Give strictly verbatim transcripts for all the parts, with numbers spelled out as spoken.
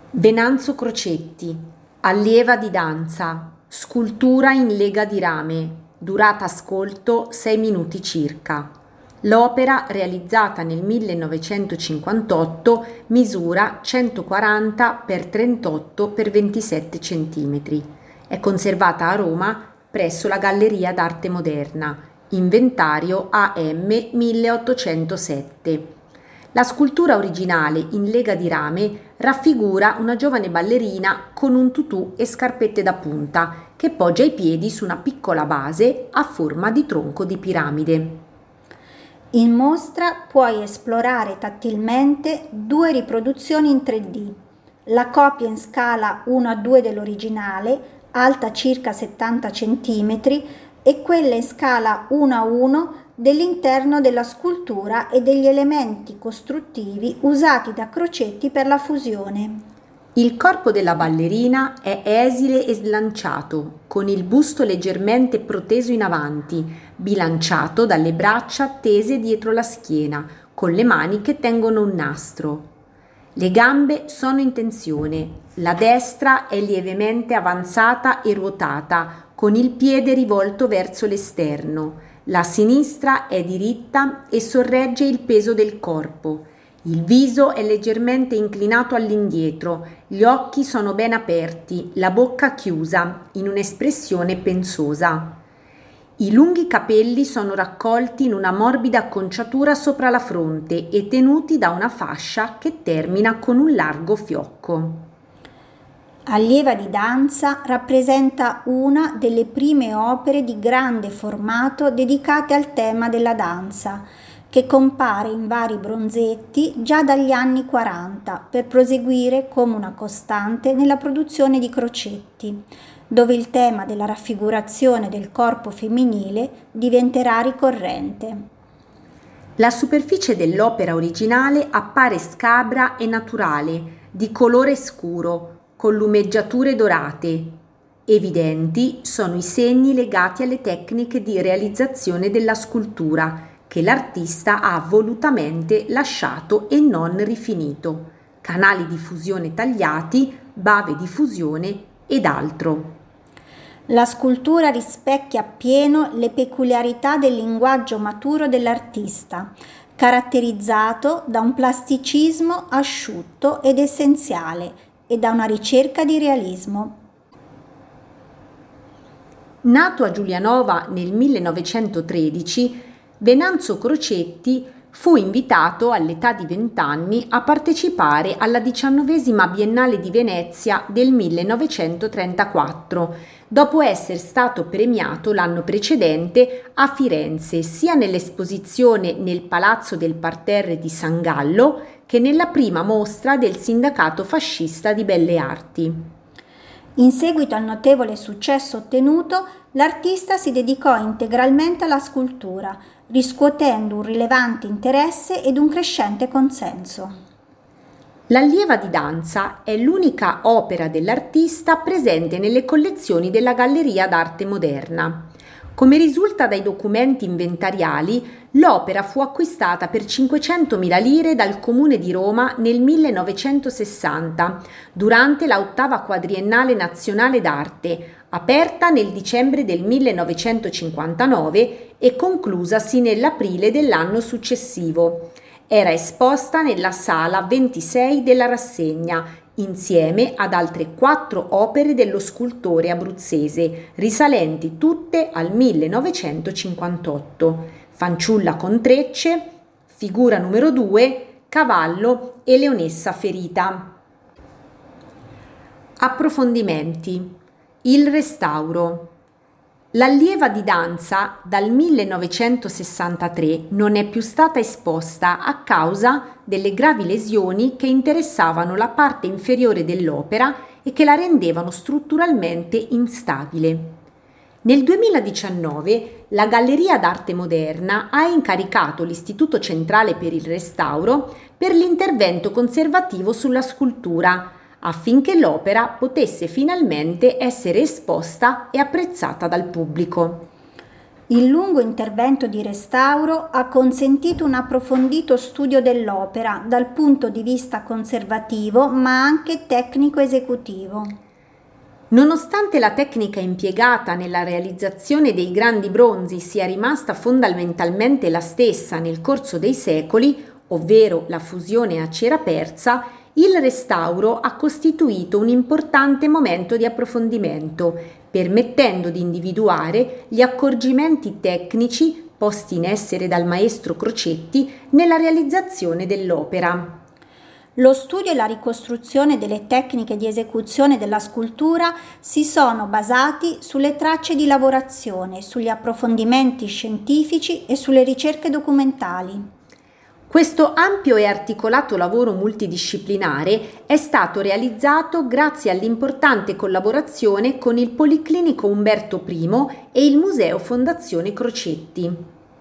Venanzo Crocetti, allieva di danza, scultura in lega di rame, durata ascolto sei minuti circa. L'opera, realizzata nel millenovecentocinquantotto, misura centoquaranta per trentotto per ventisette centimetri. È conservata a Roma presso la Galleria d'Arte Moderna, inventario A M milleottocentosette. La scultura originale in lega di rame raffigura una giovane ballerina con un tutù e scarpette da punta che poggia i piedi su una piccola base a forma di tronco di piramide. In mostra puoi esplorare tattilmente due riproduzioni in tre D, la copia in scala uno a due dell'originale, alta circa settanta centimetri, e quella in scala uno a uno dell'interno della scultura e degli elementi costruttivi usati da Crocetti per la fusione. Il corpo della ballerina è esile e slanciato, con il busto leggermente proteso in avanti, bilanciato dalle braccia tese dietro la schiena, con le mani che tengono un nastro. Le gambe sono in tensione, la destra è lievemente avanzata e ruotata, con il piede rivolto verso l'esterno. La sinistra è diritta e sorregge il peso del corpo. Il viso è leggermente inclinato all'indietro, gli occhi sono ben aperti, la bocca chiusa, in un'espressione pensosa. I lunghi capelli sono raccolti in una morbida acconciatura sopra la fronte e tenuti da una fascia che termina con un largo fiocco. Allieva di danza rappresenta una delle prime opere di grande formato dedicate al tema della danza, che compare in vari bronzetti già dagli anni quaranta per proseguire come una costante nella produzione di Crocetti, dove il tema della raffigurazione del corpo femminile diventerà ricorrente. La superficie dell'opera originale appare scabra e naturale, di colore scuro, con lumeggiature dorate. Evidenti sono i segni legati alle tecniche di realizzazione della scultura che l'artista ha volutamente lasciato e non rifinito, canali di fusione tagliati, bave di fusione ed altro. La scultura rispecchia appieno le peculiarità del linguaggio maturo dell'artista, caratterizzato da un plasticismo asciutto ed essenziale e da una ricerca di realismo. Nato a Giulianova nel millenovecentotredici, Venanzo Crocetti fu invitato all'età di vent'anni a partecipare alla diciannovesima Biennale di Venezia del millenovecentotrentaquattro, dopo essere stato premiato l'anno precedente a Firenze sia nell'esposizione nel Palazzo del Parterre di San Gallo che nella prima mostra del Sindacato Fascista di Belle Arti. In seguito al notevole successo ottenuto, l'artista si dedicò integralmente alla scultura, riscuotendo un rilevante interesse ed un crescente consenso. L'allieva di danza è l'unica opera dell'artista presente nelle collezioni della Galleria d'Arte Moderna. Come risulta dai documenti inventariali, l'opera fu acquistata per cinquecentomila lire dal Comune di Roma nel millenovecentosessanta, durante la ottava quadriennale nazionale d'arte, aperta nel dicembre del millenovecentocinquantanove e conclusasi nell'aprile dell'anno successivo. Era esposta nella sala ventisei della rassegna, insieme ad altre quattro opere dello scultore abruzzese, risalenti tutte al millenovecentocinquantotto. Fanciulla con trecce, figura numero due, cavallo e leonessa ferita. Approfondimenti. Il restauro. L'allieva di danza dal millenovecentosessantatré non è più stata esposta a causa delle gravi lesioni che interessavano la parte inferiore dell'opera e che la rendevano strutturalmente instabile. Nel duemiladiciannove la Galleria d'Arte Moderna ha incaricato l'Istituto Centrale per il Restauro per l'intervento conservativo sulla scultura, affinché l'opera potesse finalmente essere esposta e apprezzata dal pubblico. Il lungo intervento di restauro ha consentito un approfondito studio dell'opera dal punto di vista conservativo ma anche tecnico-esecutivo. Nonostante la tecnica impiegata nella realizzazione dei grandi bronzi sia rimasta fondamentalmente la stessa nel corso dei secoli, ovvero la fusione a cera persa, il restauro ha costituito un importante momento di approfondimento, permettendo di individuare gli accorgimenti tecnici posti in essere dal maestro Crocetti nella realizzazione dell'opera. Lo studio e la ricostruzione delle tecniche di esecuzione della scultura si sono basati sulle tracce di lavorazione, sugli approfondimenti scientifici e sulle ricerche documentali. Questo ampio e articolato lavoro multidisciplinare è stato realizzato grazie all'importante collaborazione con il Policlinico Umberto I e il Museo Fondazione Crocetti.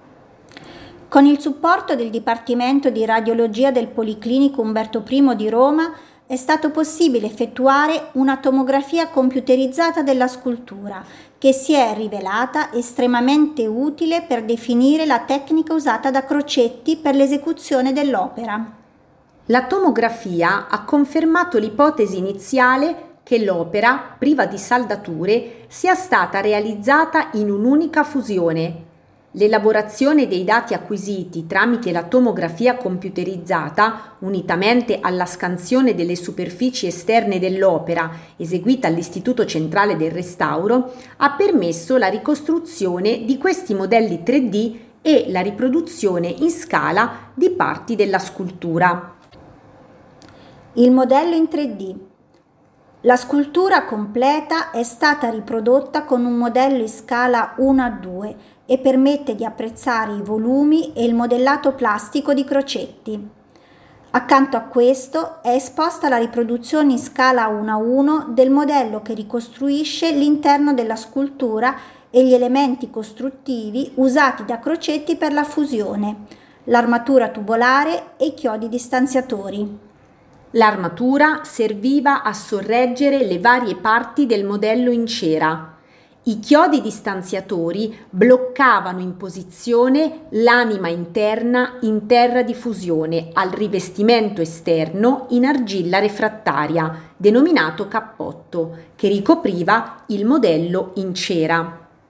Con il supporto del Dipartimento di Radiologia del Policlinico Umberto I di Roma è stato possibile effettuare una tomografia computerizzata della scultura, che si è rivelata estremamente utile per definire la tecnica usata da Crocetti per l'esecuzione dell'opera. La tomografia ha confermato l'ipotesi iniziale che l'opera, priva di saldature, sia stata realizzata in un'unica fusione. L'elaborazione dei dati acquisiti tramite la tomografia computerizzata, unitamente alla scansione delle superfici esterne dell'opera eseguita all'Istituto Centrale del Restauro, ha permesso la ricostruzione di questi modelli tre D e la riproduzione in scala di parti della scultura. Il modello in tre D. La scultura completa è stata riprodotta con un modello in scala uno a due e permette di apprezzare i volumi e il modellato plastico di Crocetti. Accanto a questo è esposta la riproduzione in scala uno a uno del modello che ricostruisce l'interno della scultura e gli elementi costruttivi usati da Crocetti per la fusione, l'armatura tubolare e i chiodi distanziatori. L'armatura serviva a sorreggere le varie parti del modello in cera. I chiodi distanziatori bloccavano in posizione l'anima interna in terra di fusione al rivestimento esterno in argilla refrattaria, denominato cappotto, che ricopriva il modello in cera.